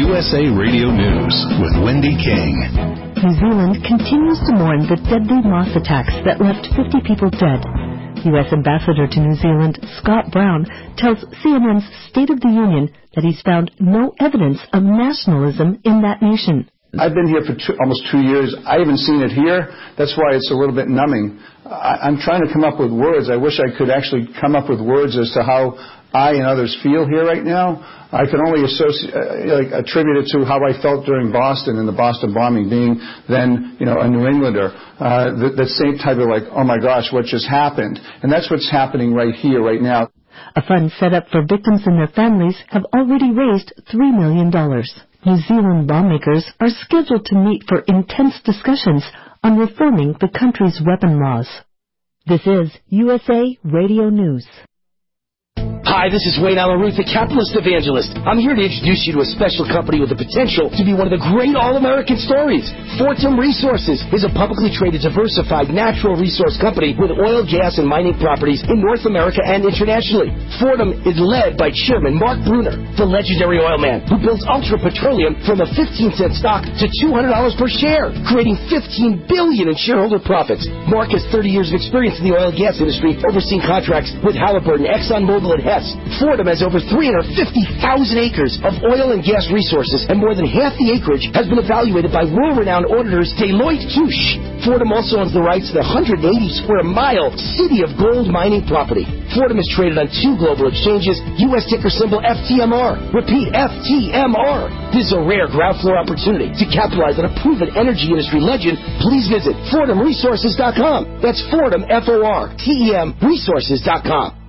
USA Radio News with Wendy King. New Zealand continues to mourn the deadly moth attacks that left 50 people dead. U.S. Ambassador to New Zealand, Scott Brown, tells CNN's State of the Union that he's found no evidence of nationalism in that nation. I've been here for almost 2 years. I haven't seen it here. That's why it's a little bit numbing. I'm trying to come up with words. I wish I could actually come up with words as to how I and others feel here right now. I can only attribute it to how I felt during Boston and the Boston bombing, being then, a New Englander. The same type of oh my gosh, what just happened? And that's what's happening right here, right now. A fund set up for victims and their families have already raised $3 million. New Zealand lawmakers are scheduled to meet for intense discussions on reforming the country's weapon laws. This is USA Radio News. Hi, this is Wayne Allen Ruth, the Capitalist Evangelist. I'm here to introduce you to a special company with the potential to be one of the great all-American stories. Fortum Resources is a publicly traded, diversified natural resource company with oil, gas, and mining properties in North America and internationally. Fortum is led by Chairman Mark Brunner, the legendary oil man who builds Ultra Petroleum from a 15-cent stock to $200 per share, creating $15 billion in shareholder profits. Mark has 30 years of experience in the oil and gas industry, overseeing contracts with Halliburton, ExxonMobil, and Hess. Fortum has over 350,000 acres of oil and gas resources, and more than half the acreage has been evaluated by world-renowned auditors Deloitte Touche. Fortum also owns the rights to the 180-square-mile City of Gold mining property. Fortum is traded on 2 global exchanges, U.S. ticker symbol FTMR. Repeat, FTMR. This is a rare ground floor opportunity to capitalize on a proven energy industry legend. Please visit FortumResources.com. That's Fortum, F-O-R-T-E-M, resources.com.